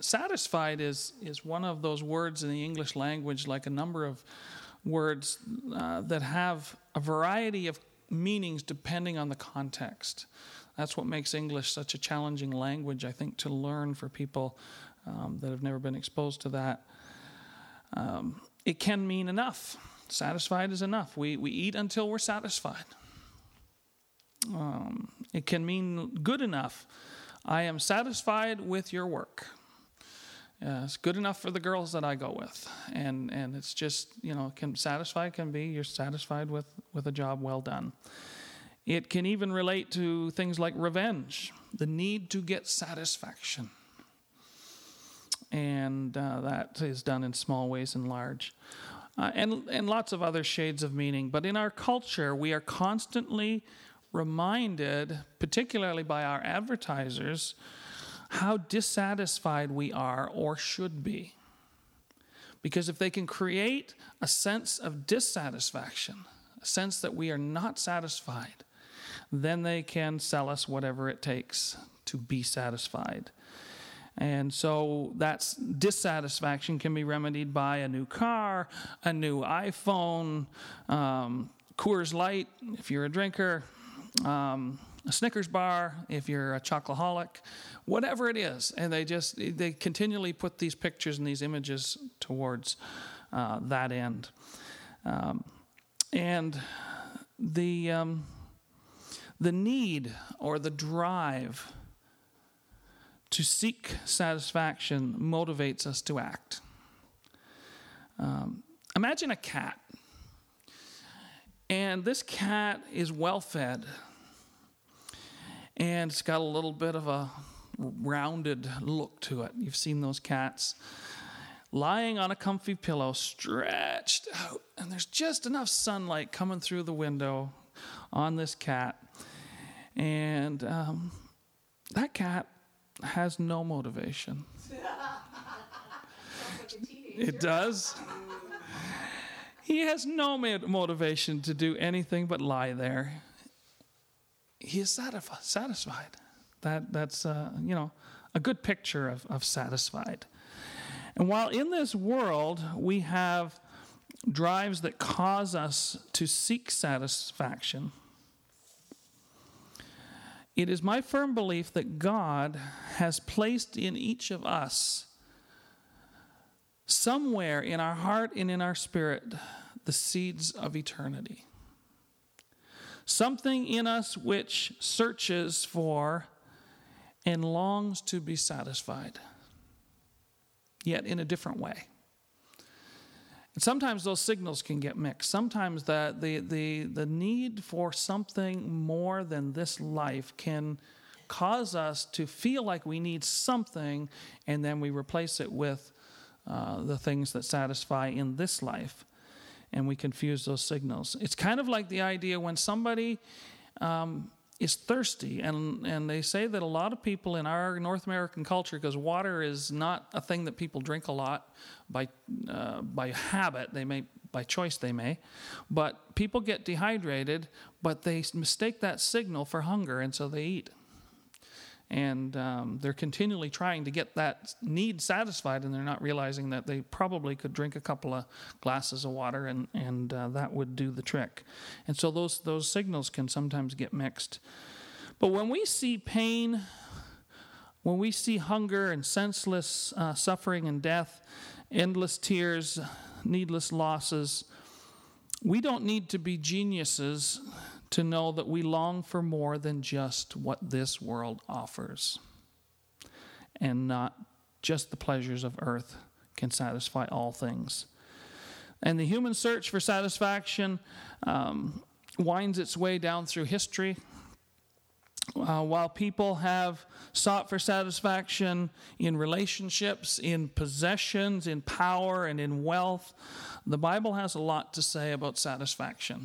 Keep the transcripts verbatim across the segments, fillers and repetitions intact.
satisfied is, is one of those words in the English language, like a number of words uh, that have a variety of meanings depending on the context. That's what makes English such a challenging language, I think, to learn for people um, that have never been exposed to that. Um, it can mean enough. Satisfied is enough. We, we eat until we're satisfied. Um, it can mean good enough. I am satisfied with your work. Uh, it's good enough for the girls that I go with. And and it's just, you know, can satisfied can be you're satisfied with, with a job well done. It can even relate to things like revenge, the need to get satisfaction. And uh, that is done in small ways and large. Uh, and, and lots of other shades of meaning. But in our culture, we are constantly reminded, particularly by our advertisers, how dissatisfied we are or should be. Because if they can create a sense of dissatisfaction, a sense that we are not satisfied, then they can sell us whatever it takes to be satisfied. And so that dissatisfaction can be remedied by a new car, a new iPhone, um, Coors Light if you're a drinker, um, a Snickers bar if you're a chocoholic, whatever it is. And they just, they continually put these pictures and these images towards uh, that end. Um, and the um, the need or the drive to seek satisfaction motivates us to act. Um, imagine a cat. And this cat is well fed. And it's got a little bit of a rounded look to it. You've seen those cats lying on a comfy pillow, stretched out. And there's just enough sunlight coming through the window on this cat. And um, that cat has no motivation. It does. He has no motivation to do anything but lie there. He is satisfied. That that's uh, you know a good picture of, of satisfied. And while in this world we have drives that cause us to seek satisfaction, it is my firm belief that God has placed in each of us, somewhere in our heart and in our spirit, the seeds of eternity. Something in us which searches for and longs to be satisfied, yet in a different way. And sometimes those signals can get mixed. Sometimes the, the, the, the need for something more than this life can cause us to feel like we need something, and then we replace it with uh, the things that satisfy in this life, and we confuse those signals. It's kind of like the idea when somebody um, is thirsty, and, and they say that a lot of people in our North American culture, because water is not a thing that people drink a lot by uh, by habit, they may by choice they may, but people get dehydrated, but they mistake that signal for hunger, and so they eat. And um, they're continually trying to get that need satisfied, and they're not realizing that they probably could drink a couple of glasses of water, and, and uh, that would do the trick. And so those, those signals can sometimes get mixed. But when we see pain, when we see hunger and senseless uh, suffering and death, endless tears, needless losses, we don't need to be geniuses to know that we long for more than just what this world offers. And not just the pleasures of earth can satisfy all things. And the human search for satisfaction um, winds its way down through history. Uh, while people have sought for satisfaction in relationships, in possessions, in power, and in wealth, the Bible has a lot to say about satisfaction.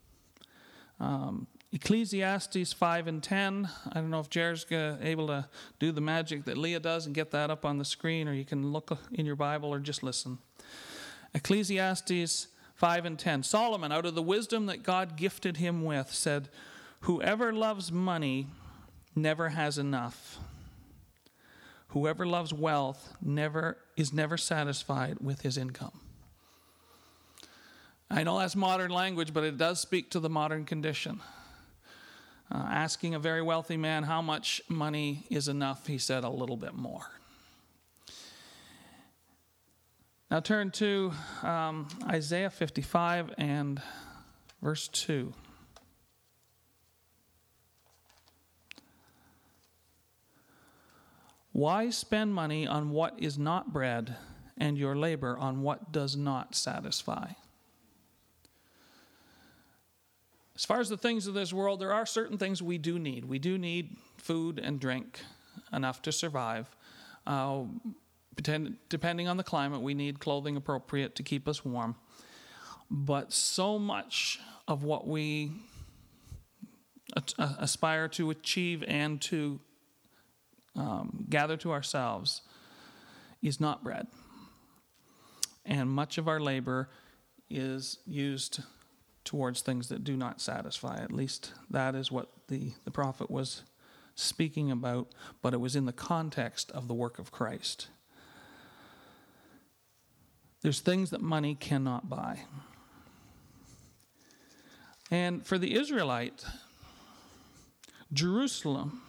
Um, Ecclesiastes five and ten. I don't know if Jared's able to do the magic that Leah does and get that up on the screen, or you can look in your Bible or just listen. Ecclesiastes five and ten. Solomon, out of the wisdom that God gifted him with, said, "Whoever loves money never has enough. Whoever loves wealth never is never satisfied with his income. I know that's modern language, but it does speak to the modern condition. Uh, asking a very wealthy man how much money is enough, he said a little bit more. Now turn to um, Isaiah fifty-five and verse two. Why spend money on what is not bread, and your labor on what does not satisfy? As far as the things of this world, there are certain things we do need. We do need food and drink, enough to survive. Uh, depending on the climate, we need clothing appropriate to keep us warm. But so much of what we aspire to achieve and to um, gather to ourselves is not bread. And much of our labor is used towards things that do not satisfy. At least that is what the, the prophet was speaking about, but it was in the context of the work of Christ. There's things that money cannot buy. And for the Israelite, Jerusalem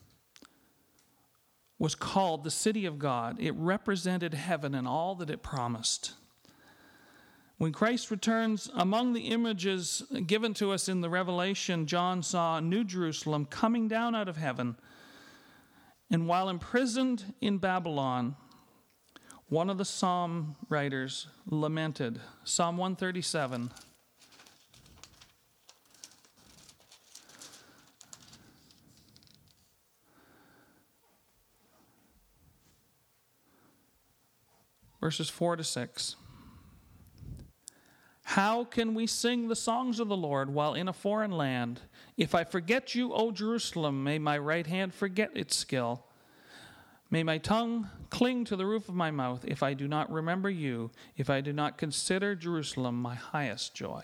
was called the city of God. It represented heaven and all that it promised. When Christ returns, among the images given to us in the Revelation, John saw New Jerusalem coming down out of heaven. And while imprisoned in Babylon, one of the psalm writers lamented, Psalm one thirty-seven. Verses four to six. How can we sing the songs of the Lord while in a foreign land? If I forget you, O Jerusalem, may my right hand forget its skill. May my tongue cling to the roof of my mouth if I do not remember you, if I do not consider Jerusalem my highest joy.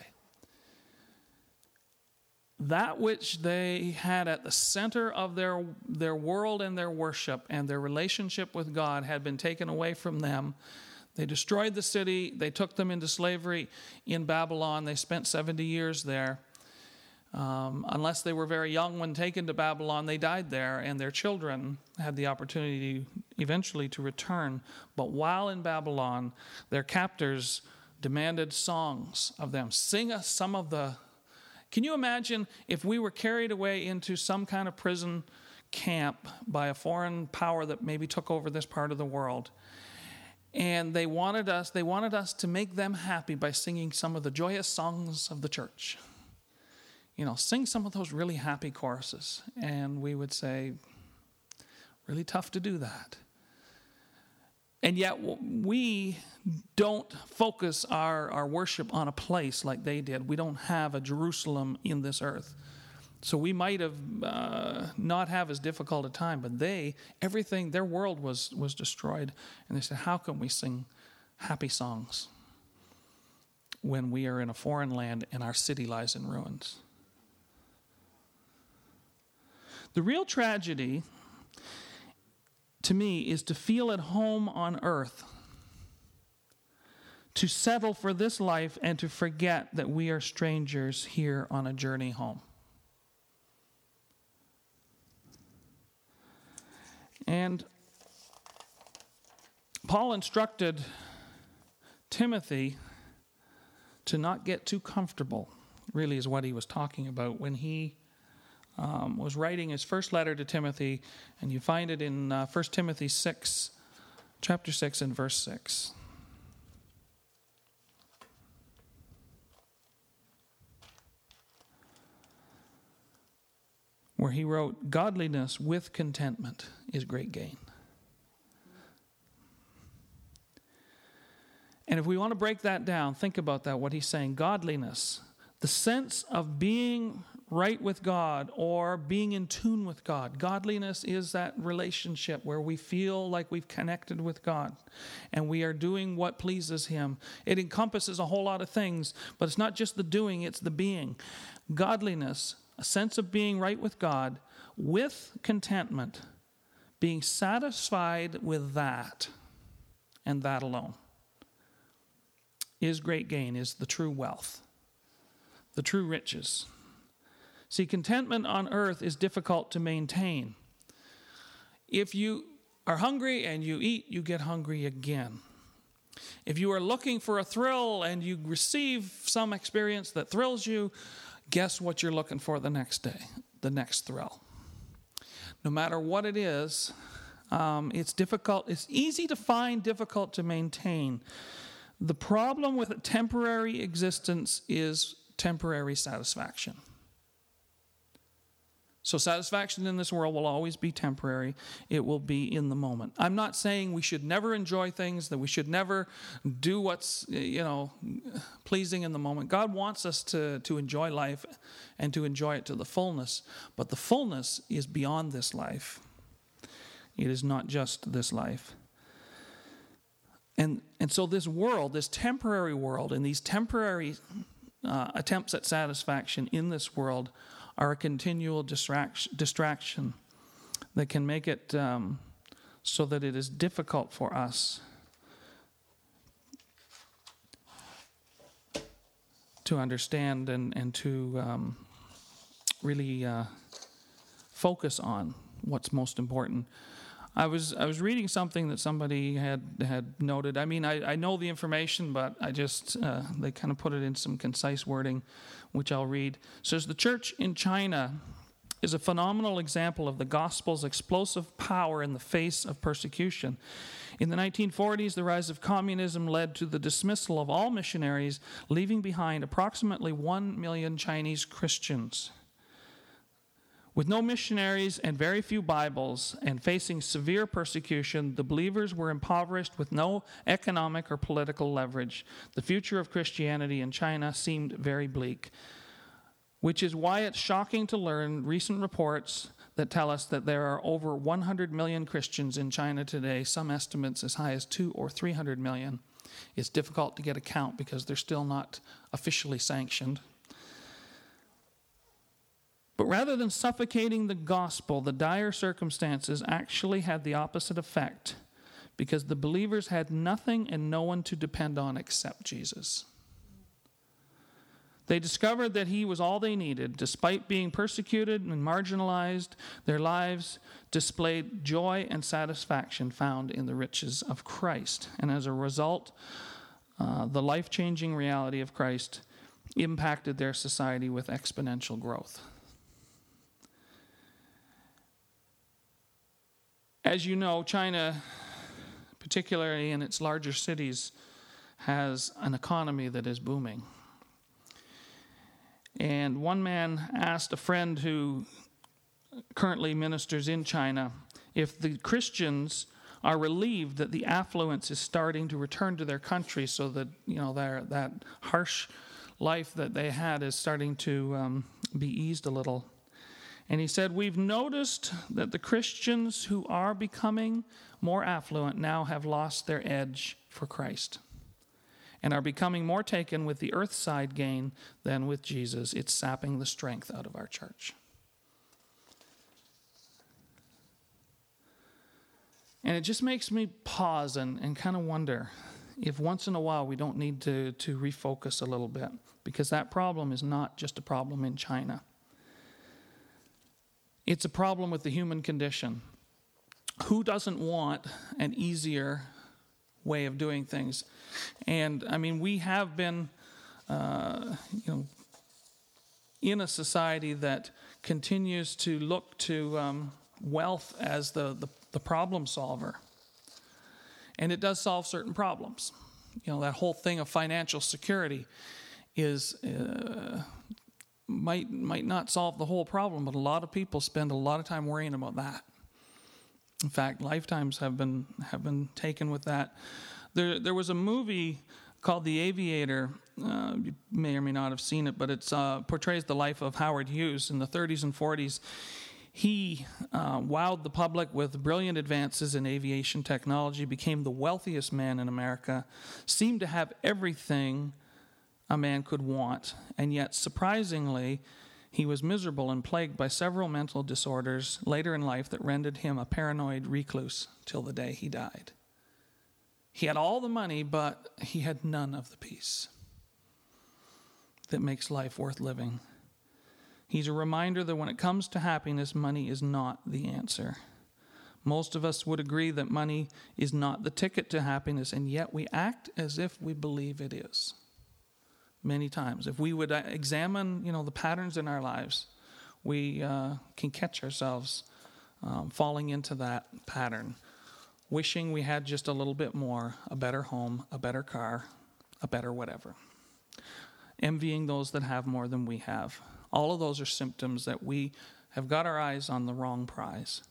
That which they had at the center of their, their world and their worship and their relationship with God had been taken away from them. They destroyed the city. They took them into slavery in Babylon. They spent seventy years there. Um, unless they were very young when taken to Babylon, they died there, and their children had the opportunity eventually to return. But while in Babylon, their captors demanded songs of them. Sing us some of the... Can you imagine if we were carried away into some kind of prison camp by a foreign power that maybe took over this part of the world, and they wanted us, they wanted us to make them happy by singing some of the joyous songs of the church. You know, sing some of those really happy choruses. And we would say, really tough to do that. And yet we don't focus our, our worship on a place like they did. We don't have a Jerusalem in this earth. So we might have uh, not have as difficult a time, but they, everything, their world was, was destroyed. And they said, how can we sing happy songs when we are in a foreign land and our city lies in ruins? The real tragedy, to me, is to feel at home on earth, to settle for this life and to forget that we are strangers here on a journey home. And Paul instructed Timothy to not get too comfortable, really is what he was talking about when he um, was writing his first letter to Timothy, and you find it in uh, First Timothy six, chapter six and verse six. Where he wrote, godliness with contentment is great gain. And if we want to break that down, think about that, what he's saying. Godliness, the sense of being right with God or being in tune with God. Godliness is that relationship where we feel like we've connected with God and we are doing what pleases him. It encompasses a whole lot of things, but it's not just the doing, it's the being. Godliness, a sense of being right with God, with contentment, being satisfied with that and that alone is great gain, is the true wealth, the true riches. See, contentment on earth is difficult to maintain. If you are hungry and you eat, you get hungry again. If you are looking for a thrill and you receive some experience that thrills you, guess what you're looking for the next day, the next thrill. No matter what it is, um, it's difficult. It's easy to find, difficult to maintain. The problem with a temporary existence is temporary satisfaction. So satisfaction in this world will always be temporary. It will be in the moment. I'm not saying we should never enjoy things, that we should never do what's, you know, pleasing in the moment. God wants us to, to enjoy life and to enjoy it to the fullness. But the fullness is beyond this life. It is not just this life. And, and so this world, this temporary world, and these temporary uh, attempts at satisfaction in this world are a continual distraction, distraction that can make it um, so that it is difficult for us to understand and, and to um, really uh, focus on what's most important. I was I was reading something that somebody had had noted. I mean, I, I know the information, but I just, uh, they kind of put it in some concise wording, which I'll read. It says, the church in China is a phenomenal example of the gospel's explosive power in the face of persecution. In the nineteen forties, the rise of communism led to the dismissal of all missionaries, leaving behind approximately one million Chinese Christians. With no missionaries and very few Bibles and facing severe persecution, the believers were impoverished with no economic or political leverage. The future of Christianity in China seemed very bleak, which is why it's shocking to learn recent reports that tell us that there are over one hundred million Christians in China today, some estimates as high as two or three hundred million. It's difficult to get a count because they're still not officially sanctioned. But rather than suffocating the gospel, the dire circumstances actually had the opposite effect, because the believers had nothing and no one to depend on except Jesus. They discovered that he was all they needed. Despite being persecuted and marginalized, their lives displayed joy and satisfaction found in the riches of Christ. And as a result, uh, the life-changing reality of Christ impacted their society with exponential growth. As you know, China, particularly in its larger cities, has an economy that is booming. And one man asked a friend who currently ministers in China if the Christians are relieved that the affluence is starting to return to their country, so that, you know, their, that harsh life that they had is starting to um, be eased a little. And he said, we've noticed that the Christians who are becoming more affluent now have lost their edge for Christ and are becoming more taken with the earth-side gain than with Jesus. It's sapping the strength out of our church. And it just makes me pause and, and kind of wonder if once in a while we don't need to, to refocus a little bit, because that problem is not just a problem in China. It's a problem with the human condition. Who doesn't want an easier way of doing things? And I mean, we have been, uh, you know, in a society that continues to look to um, wealth as the, the, the problem solver. And it does solve certain problems. You know, that whole thing of financial security is... Uh, might might not solve the whole problem, but a lot of people spend a lot of time worrying about that. In fact, lifetimes have been have been taken with that. There there was a movie called The Aviator. Uh, you may or may not have seen it, but it uh, portrays the life of Howard Hughes in the thirties and forties. He uh, wowed the public with brilliant advances in aviation technology, became the wealthiest man in America, seemed to have everything a man could want, and yet surprisingly, He was miserable and plagued by several mental disorders later in life that rendered him a paranoid recluse till the day he died. He had all the money, but he had none of the peace that makes life worth living. He's a reminder that when it comes to happiness, money is not the answer. Most of us would agree that money is not the ticket to happiness, and yet we act as if we believe it is. Many times. If we would examine, you know, the patterns in our lives, we uh, can catch ourselves um, falling into that pattern, wishing we had just a little bit more, a better home, a better car, a better whatever. Envying those that have more than we have. All of those are symptoms that we have got our eyes on the wrong prize.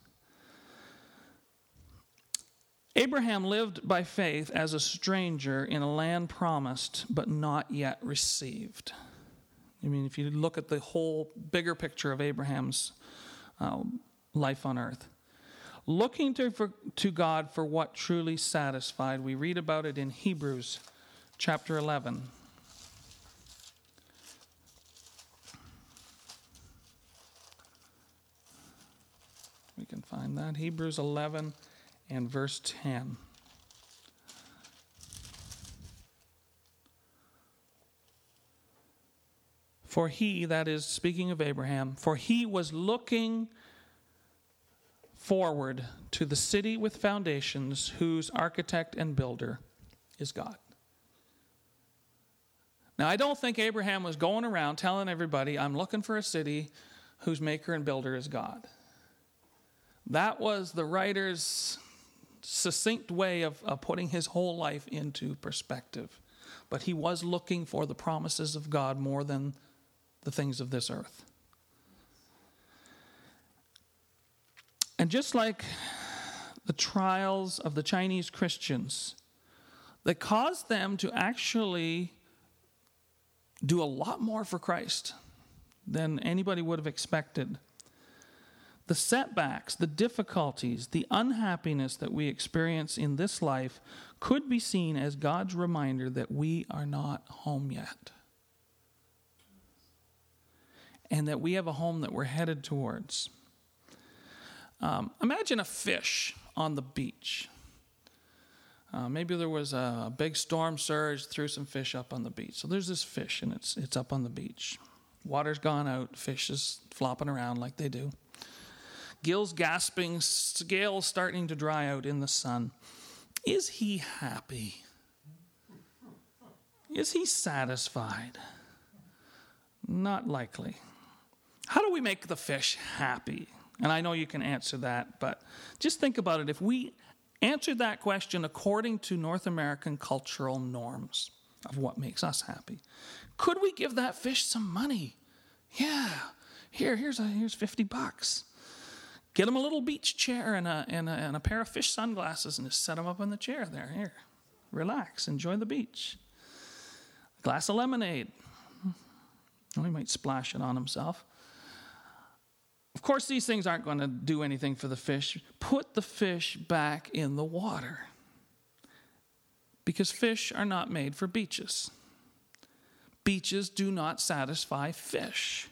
Abraham lived by faith as a stranger in a land promised but not yet received. I mean, if you look at the whole bigger picture of Abraham's uh, life on earth, looking to, for, to God for what truly satisfied. We read about it in Hebrews chapter eleven. We can find that. Hebrews eleven and verse ten. For he, that is speaking of Abraham, for he was looking forward to the city with foundations, whose architect and builder is God. Now, I don't think Abraham was going around telling everybody, I'm looking for a city whose maker and builder is God. That was the writer's succinct way of, of putting his whole life into perspective. But he was looking for the promises of God more than the things of this earth. And just like the trials of the Chinese Christians that caused them to actually do a lot more for Christ than anybody would have expected, the setbacks, the difficulties, the unhappiness that we experience in this life could be seen as God's reminder that we are not home yet. And that we have a home that we're headed towards. Um, imagine a fish on the beach. Uh, maybe there was a big storm surge, threw some fish up on the beach. So there's this fish, and it's it's up on the beach. Water's gone out, fish is flopping around like they do. Gills gasping, scales starting to dry out in the sun. Is he happy? Is he satisfied? Not likely. How do we make the fish happy? And I know you can answer that, but just think about it. If we answered that question according to North American cultural norms of what makes us happy, could we give that fish some money? Yeah, here, here's a, here's fifty bucks. Get him a little beach chair and a, and a and a pair of fish sunglasses and just set him up in the chair there. Here, relax, enjoy the beach. A glass of lemonade. Well, he might splash it on himself. Of course, these things aren't going to do anything for the fish. Put the fish back in the water. Because fish are not made for beaches. Beaches do not satisfy fish.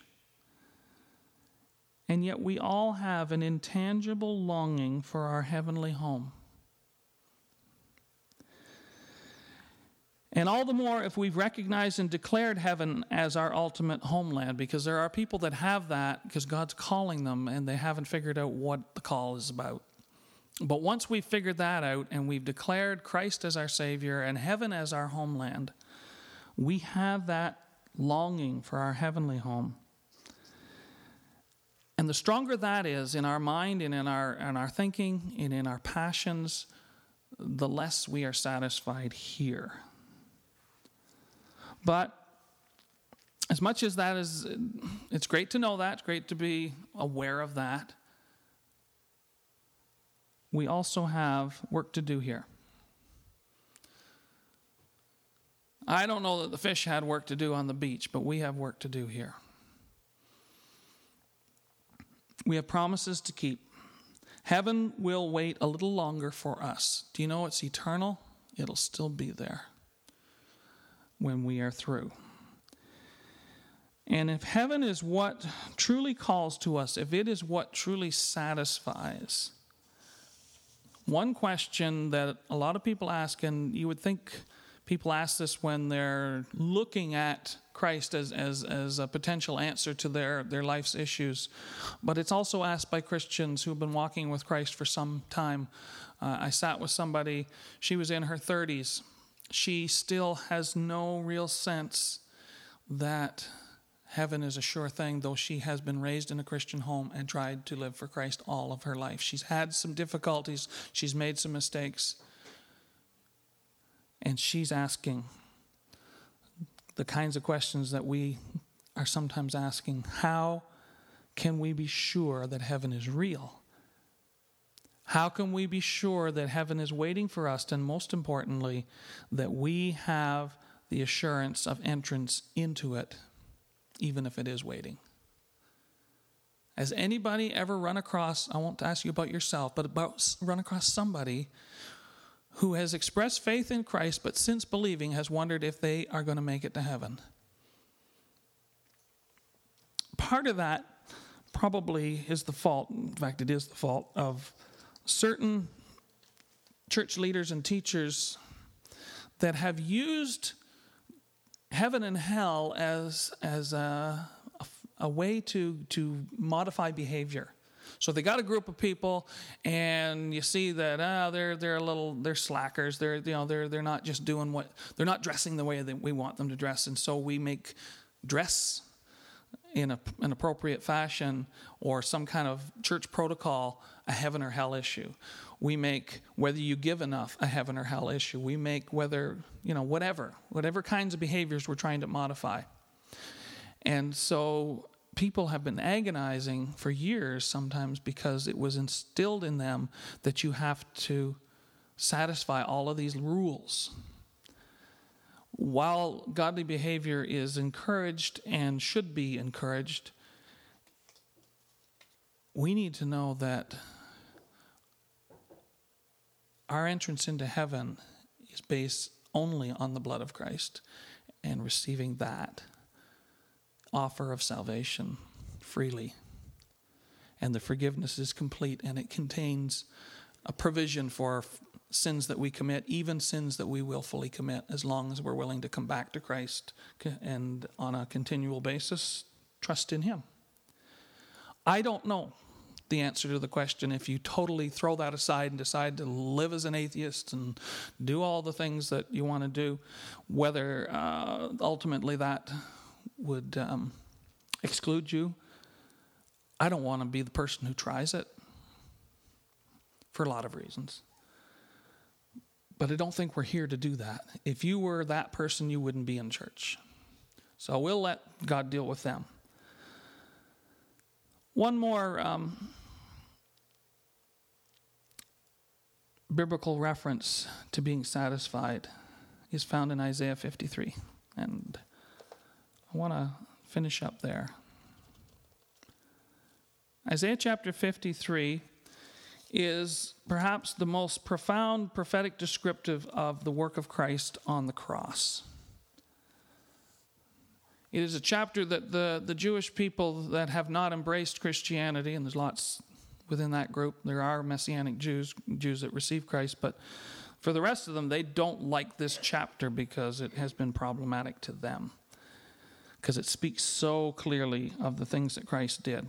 And yet we all have an intangible longing for our heavenly home. And all the more if we've recognized and declared heaven as our ultimate homeland, because there are people that have that because God's calling them and they haven't figured out what the call is about. But once we've figured that out and we've declared Christ as our Savior and heaven as our homeland, we have that longing for our heavenly home. And the stronger that is in our mind and in our, in our thinking and in our passions, the less we are satisfied here. But as much as that is, it's great to know that, it's great to be aware of that, we also have work to do here. I don't know that the fish had work to do on the beach, but we have work to do here. We have promises to keep. Heaven will wait a little longer for us. Do you know it's eternal? It'll still be there when we are through. And if heaven is what truly calls to us, if it is what truly satisfies, one question that a lot of people ask, and you would think people ask this when they're looking at Christ as, as, as a potential answer to their, their life's issues, but it's also asked by Christians who've been walking with Christ for some time. Uh, I sat with somebody, she was in her thirties. She still has no real sense that heaven is a sure thing, though she has been raised in a Christian home and tried to live for Christ all of her life. She's had some difficulties. She's made some mistakes. And she's asking the kinds of questions that we are sometimes asking. How can we be sure that heaven is real? How can we be sure that heaven is waiting for us? And most importantly, that we have the assurance of entrance into it, even if it is waiting. Has anybody ever run across, I won't ask you about yourself, but about run across somebody who has expressed faith in Christ, but since believing has wondered if they are going to make it to heaven? Part of that probably is the fault, in fact it is the fault, of certain church leaders and teachers that have used heaven and hell as as a, a, a way to to modify behavior. So they got a group of people, and you see that ah, they're they're a little they're slackers. They're you know they're they're not just doing what they're not dressing the way that we want them to dress, and so we make dress in a, an appropriate fashion or some kind of church protocol a heaven or hell issue. We make whether you give enough a heaven or hell issue. We make whether, you know, whatever, whatever kinds of behaviors we're trying to modify. And so people have been agonizing for years sometimes because it was instilled in them that you have to satisfy all of these rules. While godly behavior is encouraged and should be encouraged, we need to know that our entrance into heaven is based only on the blood of Christ and receiving that offer of salvation freely. And the forgiveness is complete, and it contains a provision for sins that we commit, even sins that we willfully commit, as long as we're willing to come back to Christ and on a continual basis trust in Him. I don't know the answer to the question if you totally throw that aside and decide to live as an atheist and do all the things that you want to do, whether uh, ultimately that would um, exclude you. I don't want to be the person who tries it for a lot of reasons. But I don't think we're here to do that. If you were that person, you wouldn't be in church. So we'll let God deal with them. One more um, biblical reference to being satisfied is found in Isaiah fifty-three. And I want to finish up there. Isaiah chapter fifty-three is perhaps the most profound prophetic descriptive of the work of Christ on the cross. It is a chapter that the, the Jewish people that have not embraced Christianity, and there's lots within that group, there are Messianic Jews, Jews that receive Christ, but for the rest of them, they don't like this chapter because it has been problematic to them, because it speaks so clearly of the things that Christ did.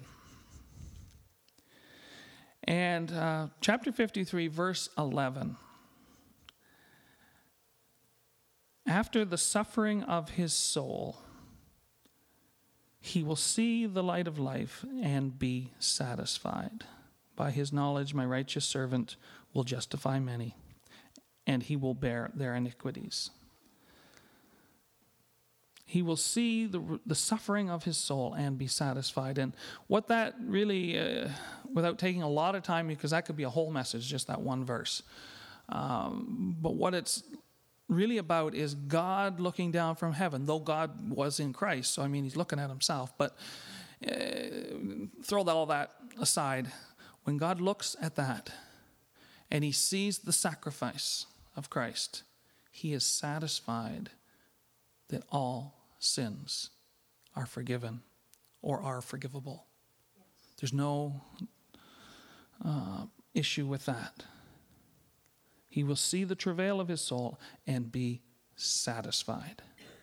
And uh, chapter fifty-three, verse eleven. After the suffering of his soul, he will see the light of life and be satisfied. By his knowledge, my righteous servant will justify many, and he will bear their iniquities. He will see the the suffering of his soul and be satisfied. And what that really, uh, without taking a lot of time, because that could be a whole message, just that one verse. Um, but what it's really about is God looking down from heaven, though God was in Christ. So, I mean, he's looking at himself. But uh, throw all that aside. When God looks at that and he sees the sacrifice of Christ, he is satisfied that all sins are forgiven or are forgivable. There's no uh, issue with that. He will see the travail of his soul and be satisfied.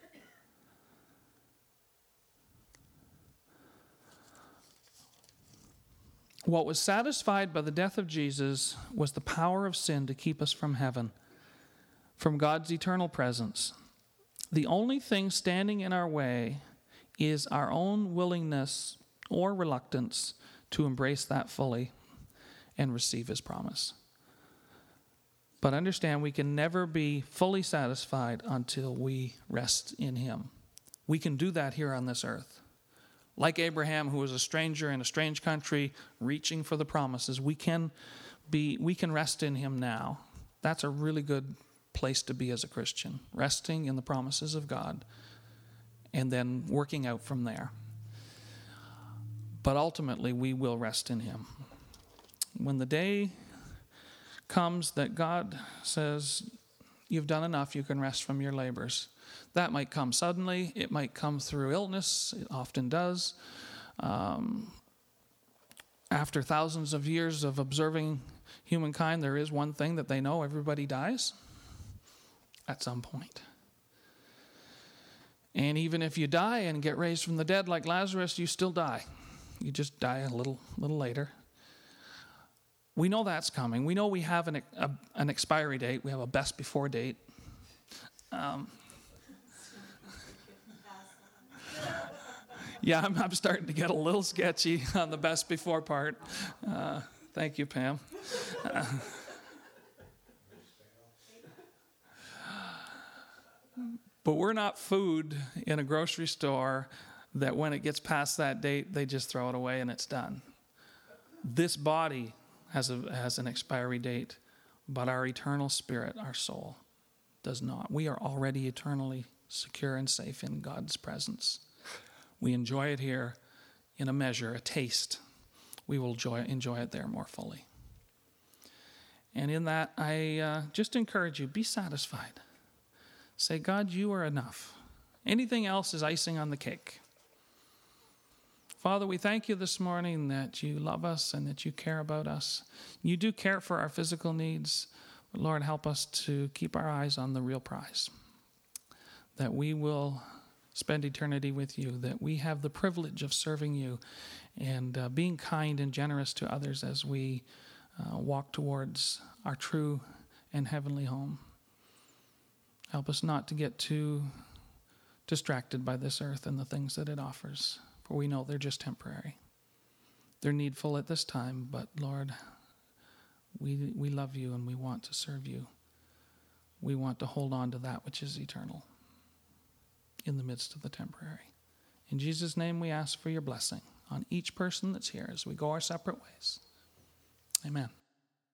What was satisfied by the death of Jesus was the power of sin to keep us from heaven, from God's eternal presence. The only thing standing in our way is our own willingness or reluctance to embrace that fully and receive his promise. But understand, we can never be fully satisfied until we rest in him. We can do that here on this earth. Like Abraham, who was a stranger in a strange country, reaching for the promises, we can be, we can rest in him now. That's a really good place to be as a Christian, resting in the promises of God and then working out from there. But ultimately, we will rest in him. When the day comes that God says, you've done enough, you can rest from your labors. That might come suddenly. It might come through illness. It often does. Um, after thousands of years of observing humankind, there is one thing that they know: everybody dies at some point. And even if you die and get raised from the dead like Lazarus, you still die. You just die a little, little later. We know that's coming. We know we have an, a, an expiry date. We have a best before date. Um, yeah, I'm, I'm starting to get a little sketchy on the best before part. Uh, thank you, Pam. Uh, but we're not food in a grocery store that when it gets past that date, they just throw it away and it's done. This body has a has an expiry date, but our eternal spirit, our soul, does not. We are already eternally secure and safe in God's presence. We enjoy it here in a measure, a taste. We will enjoy, enjoy it there more fully. And in that, I uh, just encourage you, be satisfied. Say, God, you are enough. Anything else is icing on the cake. Father, we thank you this morning that you love us and that you care about us. You do care for our physical needs. But Lord, help us to keep our eyes on the real prize, that we will spend eternity with you, that we have the privilege of serving you and uh, being kind and generous to others as we uh, walk towards our true and heavenly home. Help us not to get too distracted by this earth and the things that it offers, for we know they're just temporary. They're needful at this time, but Lord, we we love you and we want to serve you. We want to hold on to that which is eternal in the midst of the temporary. In Jesus' name we ask for your blessing on each person that's here as we go our separate ways. Amen.